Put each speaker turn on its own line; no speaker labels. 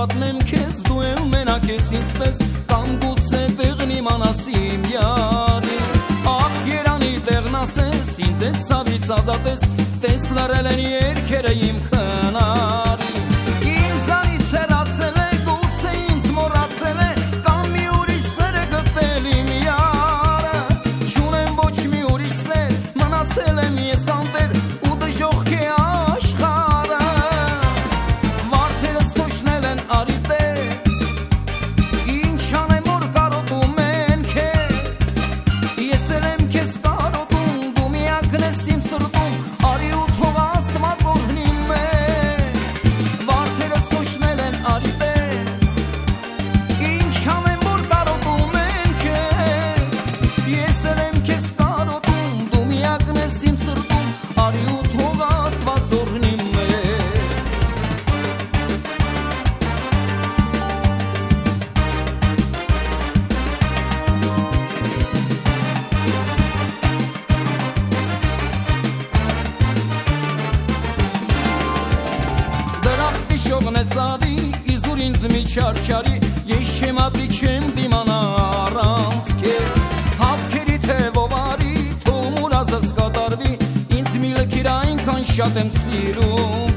պատմեմ քեզ, դու էլ մենակ ես ինձպես, կամ գուցե տեղն իմանաս իմ յարի։ Ախ երանի տեղն ասես, ինձ ես ցավից ազատես, տես լարել են երգերը իմ քնարի։ Ինձանից հեռացել է, գուցե ինձ մոռացել է, կամ մի ուրիշ սեր է գտել իմ յարը։ Չունեմ ոչ մի ուրիշ սեր, մնացել եմ ես անտեր ու դժոխք է աշխարհը։ Վարդերս թոշնել են արիտես, ինչ անեմ որ կարոտում են քեզ։ Ես էլ եմ քեզ կարոտում, դու միակն ես իմ սրտում, արի ու թող Աստված օրհնի մեզ։ Վարդերս թոշնել են արիտես, ինչ անեմ որ կարոտում են քեզ։ Ես էլ եմ քեզ կարոտում, դու միակն ես իմ սրտում, արի ու թող Աստված օրհնի մեզ։ Դրախտի շողն է սարի, իզուր ինձ մի չարչարի, ես չեմ ապրի չեմ դիմանա առանց քեզ։ Հավքերի թևով արի, թող մուրազս կատարվի, ինձ մի լքիր այնքան շատ եմ սիրում